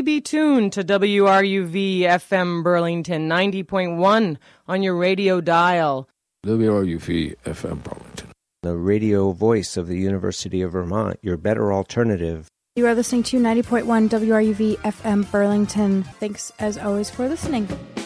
may be tuned to WRUV FM Burlington 90.1 on your radio dial. WRUV FM Burlington, the radio voice of the University of Vermont, your better alternative. You are listening to 90.1 WRUV FM Burlington. Thanks, as always, for listening.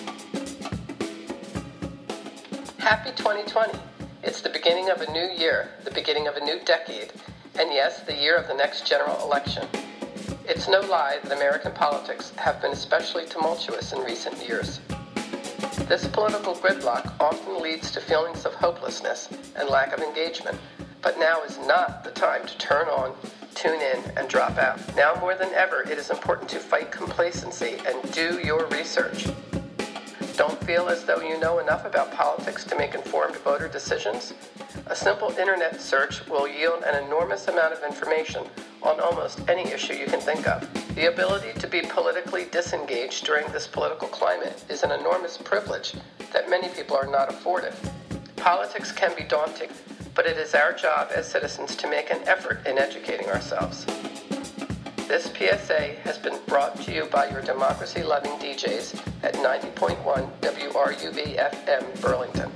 Happy 2020. It's the beginning of a new year, the beginning of a new decade, and yes, the year of the next general election. It's no lie that American politics have been especially tumultuous in recent years. This political gridlock often leads to feelings of hopelessness and lack of engagement, but now is not the time to turn on, tune in, and drop out. Now more than ever, it is important to fight complacency and do your research. Don't feel as though you know enough about politics to make informed voter decisions? A simple internet search will yield an enormous amount of information on almost any issue you can think of. The ability to be politically disengaged during this political climate is an enormous privilege that many people are not afforded. Politics can be daunting, but it is our job as citizens to make an effort in educating ourselves. This PSA has been brought to you by your democracy-loving DJs at 90.1 WRUV FM Burlington.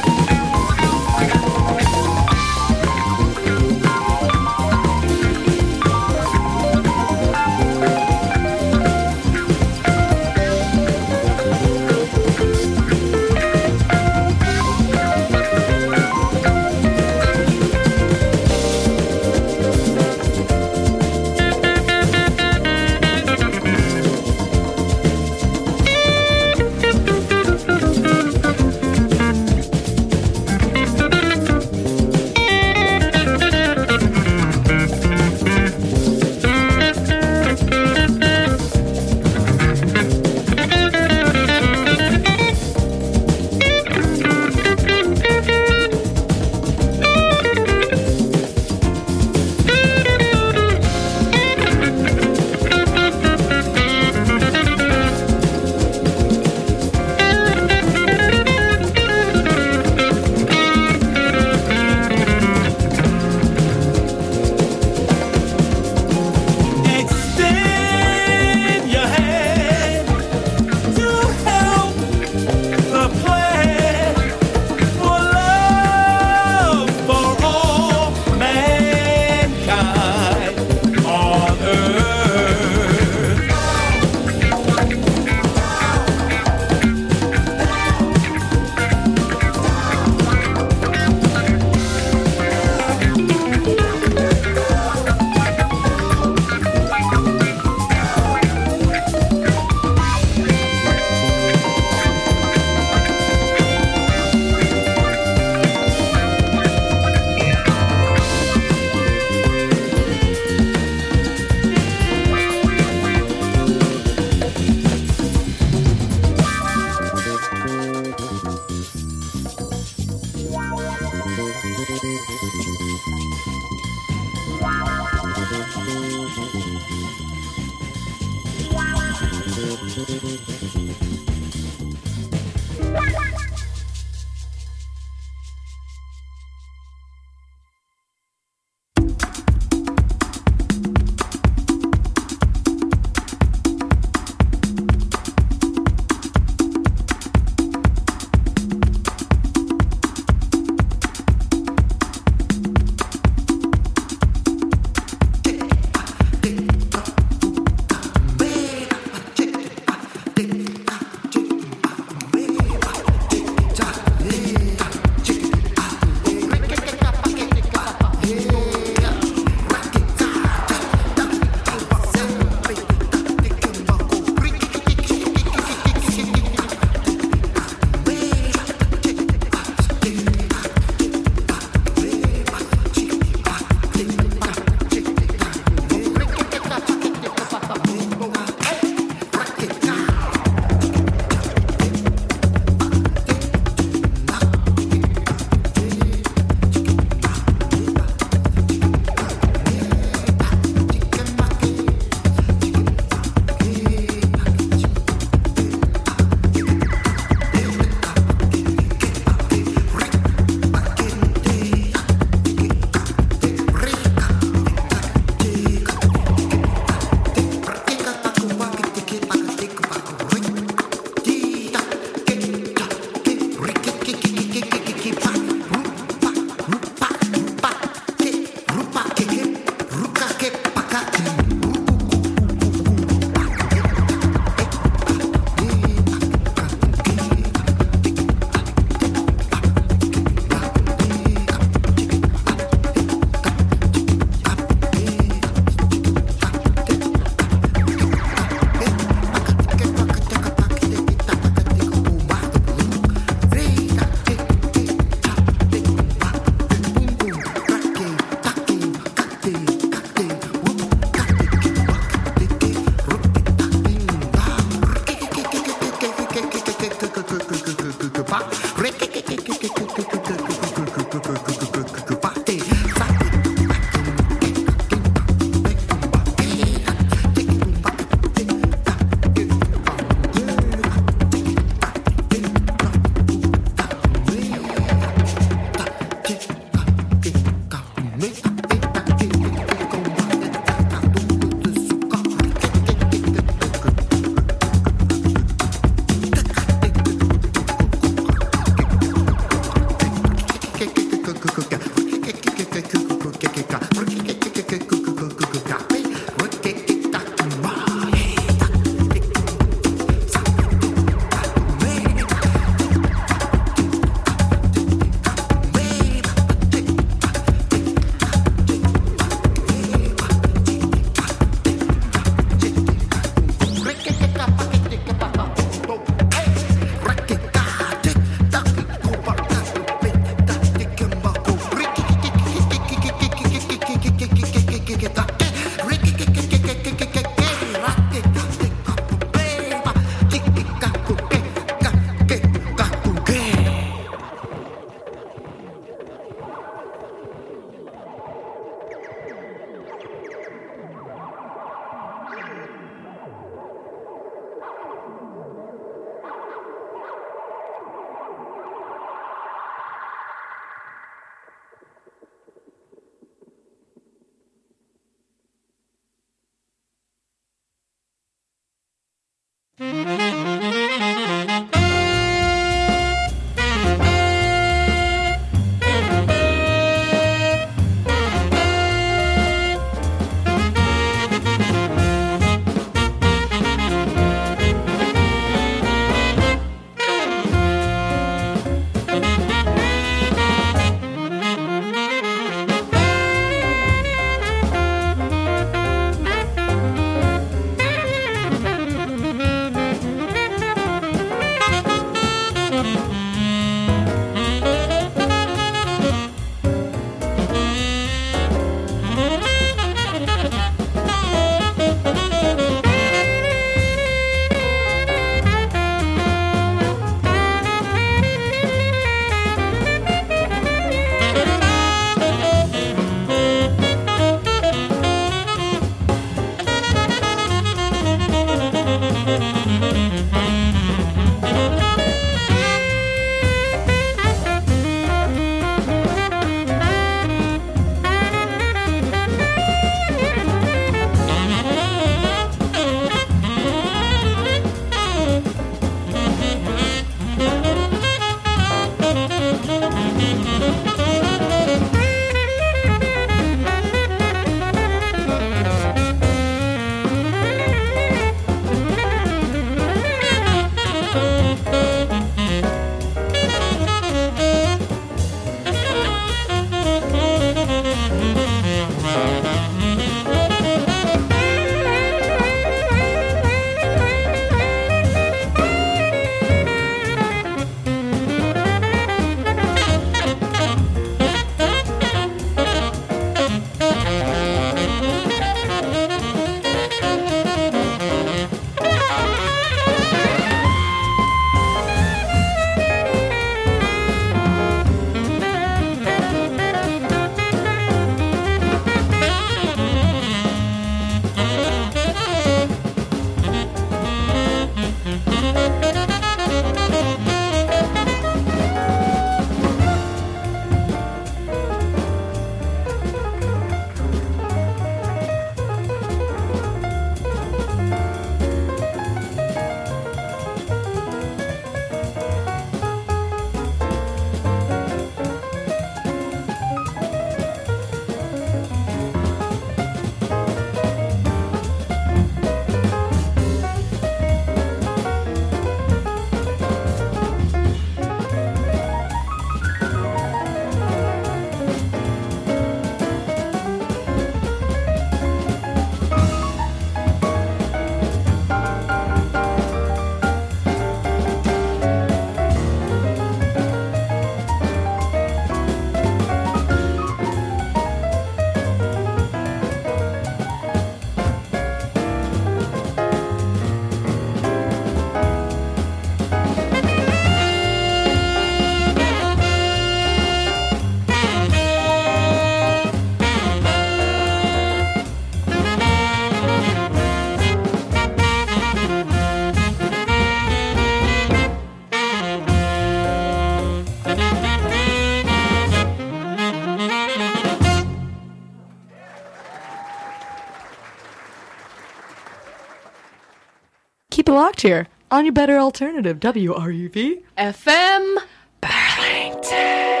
Fact here on your better alternative, WRUV FM Burlington.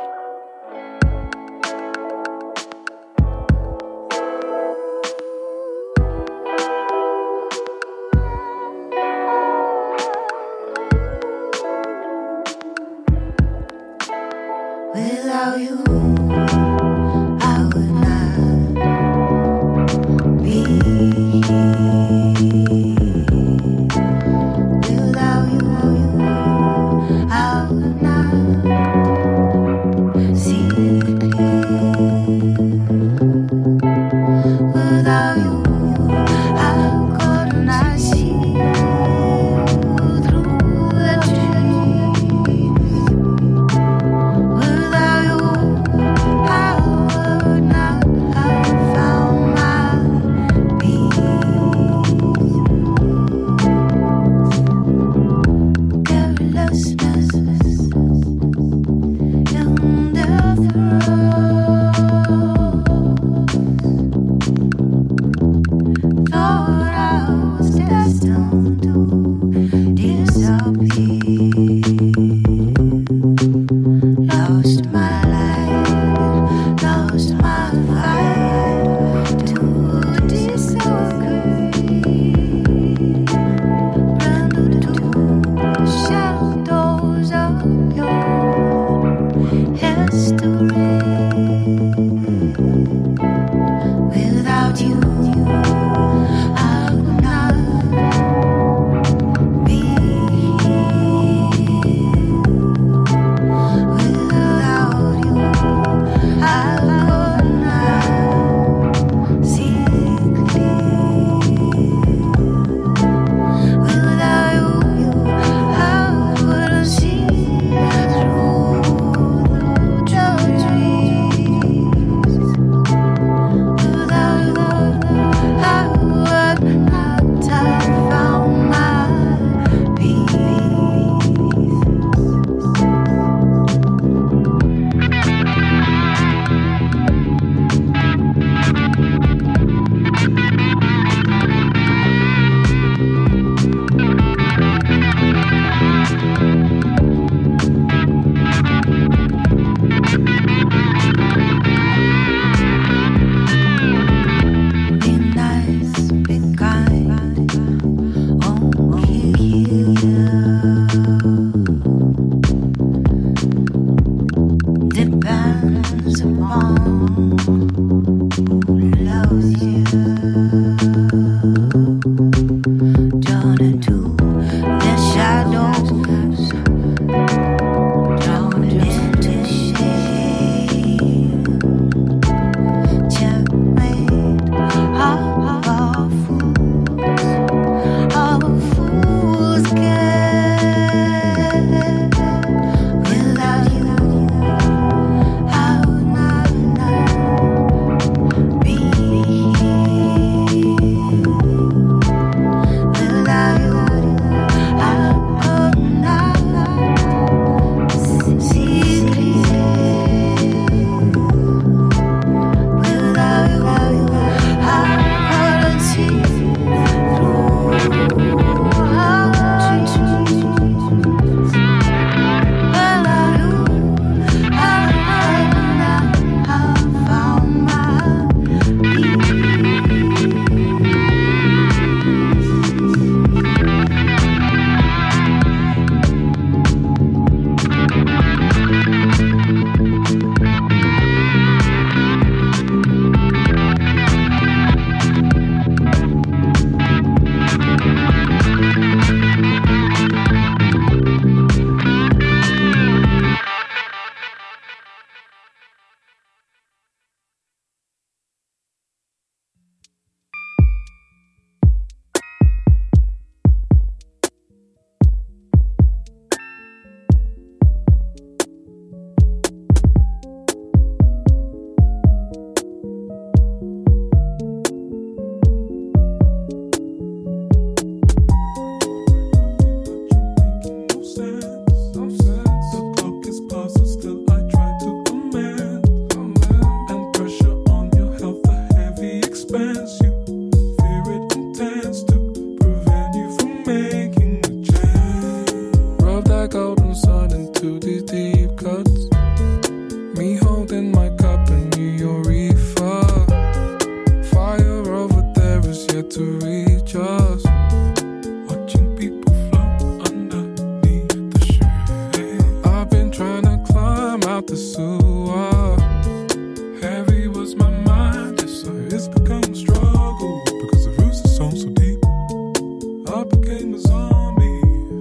Without you, I would not be here. Without you, I would not see clear. Without you, I could not see through the trees. Without you, I would not have found my peace. Carelessness in the throes. Thought I was destined to disappear. Lost my life, lost my fight to disagree. Ran to the shadows of your history. Without you, I would not be here. Without you, I could not see clear. Without you, I wouldn't see through the trees. Without you, I would not have found my peace.